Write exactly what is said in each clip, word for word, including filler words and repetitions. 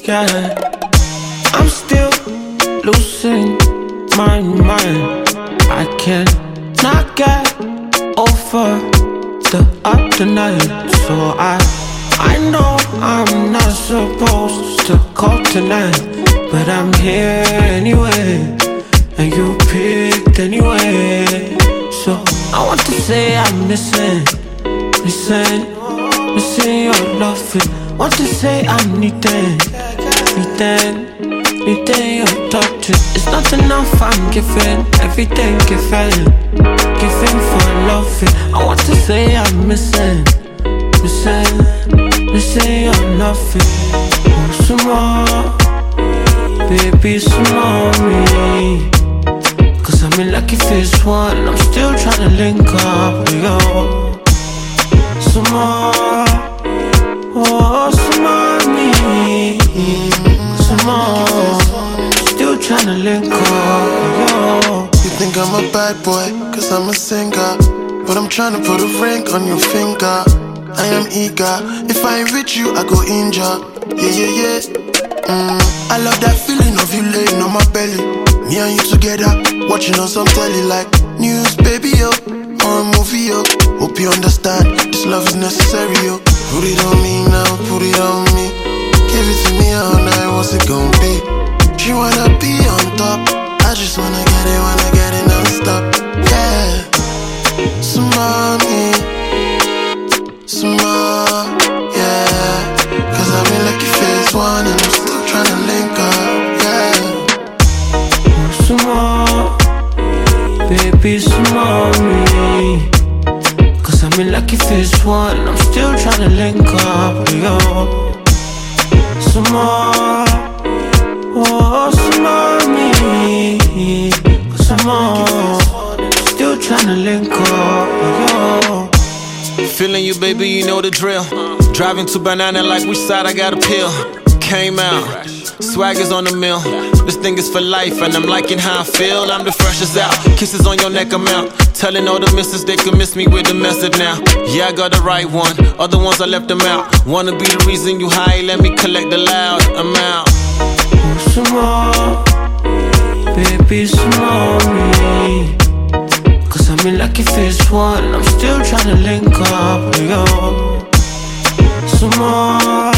yeah. I'm still losing my mind. I cannot get over the other night. So I, I know I'm not supposed to call tonight, but I'm here anyway, and you picked anyway. So I want to say I'm missing, missing, missing your loving. Want to say I'm needing, needing, needing your touch. It's not enough, I'm giving everything, giving, giving for loving. I want to say I'm missing, missing, missing your loving. Oh, some more, baby, some more me. Cause I'm in lucky phase one, I'm still tryna link up with you. Some more, oh, some more me. Some more, still tryna link up with you. You think I'm a bad boy, cause I'm a singer, but I'm tryna put a ring on your finger. I am eager, if I ain't with you, I go injure. Yeah, yeah, yeah. Mm. I love that feeling of you laying on my belly, me and you together, watching on some telly like news, baby, yo, or a movie, yo. Hope you understand, this love is necessary, yo. Put it on me now, put it on me. Give it to me all night, what's it gon' be? She wanna be on top, I just wanna get it, wanna get it non-stop. Yeah, some mommy, some more, yeah. Cause I'm in lucky phase one and I'm still tryna link up, yeah. Some more, baby, some more me. Cause I'm in lucky phase one, I'm still tryna link up with you. Some more, oh, some more me. Cause I'm more, still tryna link up with you. Feeling you, baby, you know the drill. Driving to Banana like which side I got a pill. Came out, swag is on the mill. This thing is for life and I'm liking how I feel. I'm the freshest out, kisses on your neck, I'm out. Telling all the misses they can miss me with the message now. Yeah, I got the right one, other ones I left them out. Wanna be the reason you high, let me collect the loud, I'm out. Oh, some more, baby, some more me. Cause I'm in lucky phase one, I'm still tryna link up with you. Some more,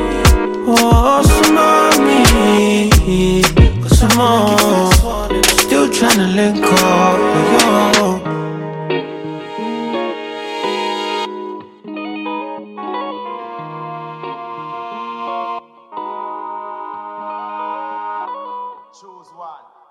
oh, some more me. Cause some more, still tryna link up with you. Choose one.